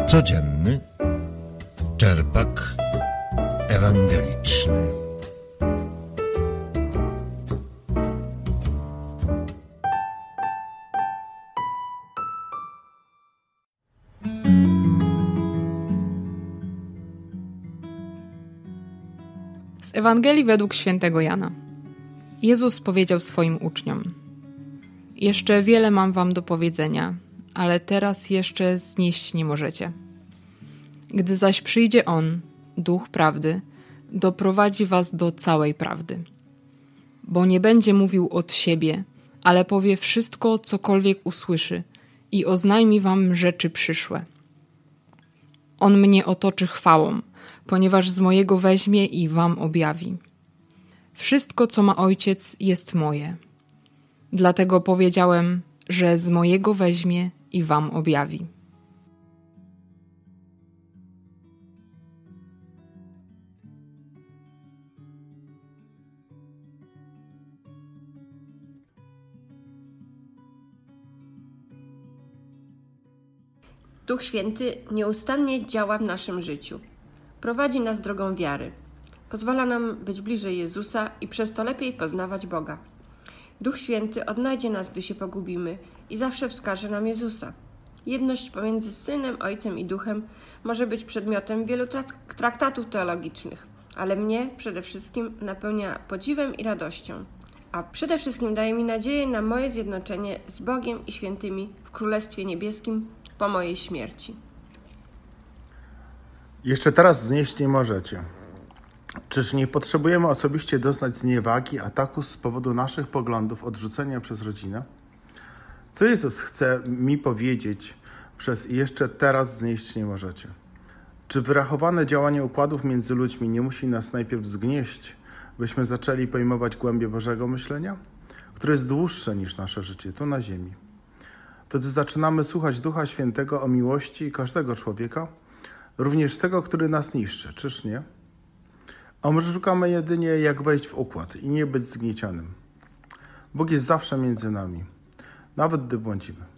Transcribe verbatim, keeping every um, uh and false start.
Codzienny czerpak ewangeliczny. Z Ewangelii według świętego Jana. Jezus powiedział swoim uczniom: Jeszcze wiele mam wam do powiedzenia, ale teraz jeszcze znieść nie możecie. Gdy zaś przyjdzie On, Duch Prawdy, doprowadzi was do całej prawdy. Bo nie będzie mówił od siebie, ale powie wszystko, cokolwiek usłyszy i oznajmi wam rzeczy przyszłe. On mnie otoczy chwałą, ponieważ z mojego weźmie i wam objawi. Wszystko, co ma Ojciec, jest moje. Dlatego powiedziałem, że z mojego weźmie i wam objawi. Duch Święty nieustannie działa w naszym życiu. Prowadzi nas drogą wiary. Pozwala nam być bliżej Jezusa i przez to lepiej poznawać Boga. Duch Święty odnajdzie nas, gdy się pogubimy i zawsze wskaże nam Jezusa. Jedność pomiędzy Synem, Ojcem i Duchem może być przedmiotem wielu trak- traktatów teologicznych, ale mnie przede wszystkim napełnia podziwem i radością. A przede wszystkim daje mi nadzieję na moje zjednoczenie z Bogiem i świętymi w Królestwie Niebieskim po mojej śmierci. Jeszcze teraz znieść nie możecie. Czyż nie potrzebujemy osobiście doznać zniewagi, ataku z powodu naszych poglądów, odrzucenia przez rodzinę? Co Jezus chce mi powiedzieć przez jeszcze teraz znieść nie możecie? Czy wyrachowane działanie układów między ludźmi nie musi nas najpierw zgnieść, byśmy zaczęli pojmować głębię Bożego myślenia, które jest dłuższe niż nasze życie tu na ziemi? Wtedy zaczynamy słuchać Ducha Świętego o miłości każdego człowieka, również tego, który nas niszczy, czyż nie? A może szukamy jedynie, jak wejść w układ i nie być zgniecionym? Bóg jest zawsze między nami, nawet gdy błądzimy.